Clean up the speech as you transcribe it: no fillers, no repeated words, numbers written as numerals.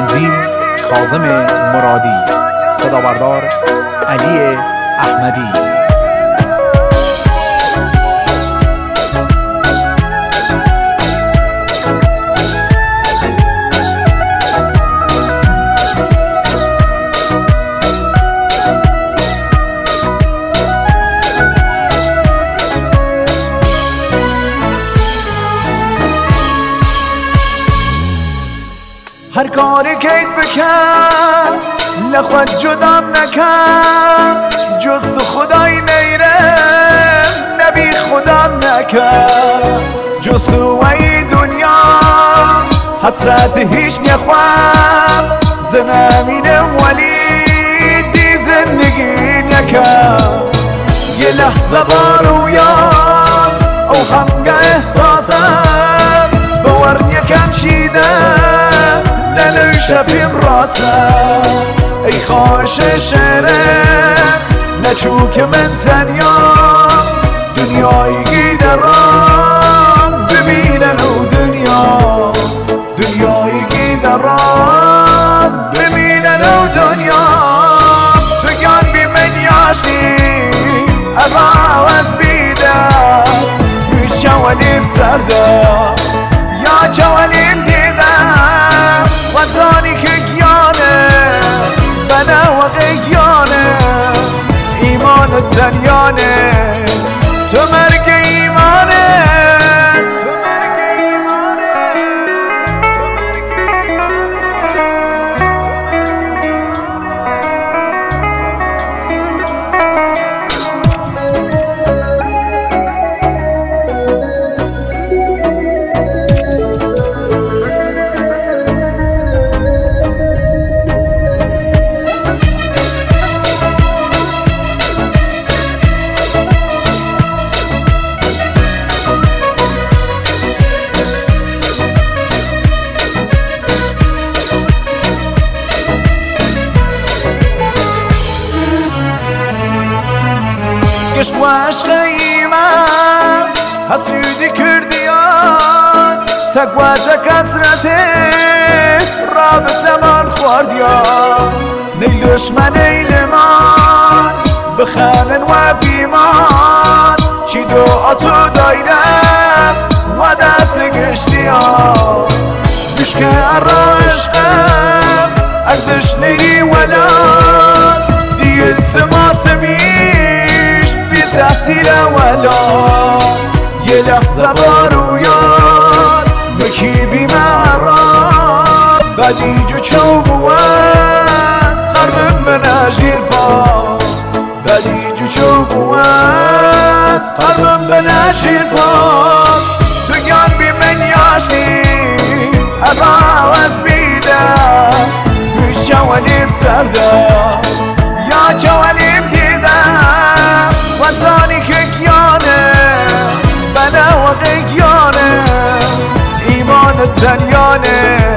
تنظیم کاظم مرادی، صدا بردار علی احمدی. هر کاری که بکن لخوت جدام نکن، جز تو خدای نیره نبی خودم نکن، جز تو ای دنیا حسرت هیچ نخوام، زنمینم ولی دی زندگی نکن. یه لحظه بارویان او همگه احساسم باور یکم شیدم نلوی شبیم راستم. ای خواهش شعرم نچو که من تنیام، دنیایی گیدرام ببینن و دنیایی گیدرام ببینن و دنیا. تو گان بی من یاشتی عوض بیدم، بیش جوانیم سردم یا جوانیم دیدم، وطانی که گیانه بنا و قیانه ایمان و تنیانه، تو مرگ ایمانه، تو مرگ ایمانه، تو مرگ ایمانه، عشق و عشقی من حسودی کردیان، تک و تک حسرت رابطه من خوردیان. نیل دشمن ایل من بخانن و بیمان، چی دعا تو دایدم و دست گشتیان. بشکه ارا عشقم ارزش نیری ولان، دی التماسمی تأثیر اولا. یه لحظه بارویان مکی بیماران، بدی جو چوب وست خرمم بناجیر پا، بدی جو چوب وست خرمم بناجیر پا. تو گان بی من یاشتی عوض بیدم، بیش جوانیم سردم یا جوانیم دیدم، وطانی که گیانه بنا و قیانه ایمان تنیانه،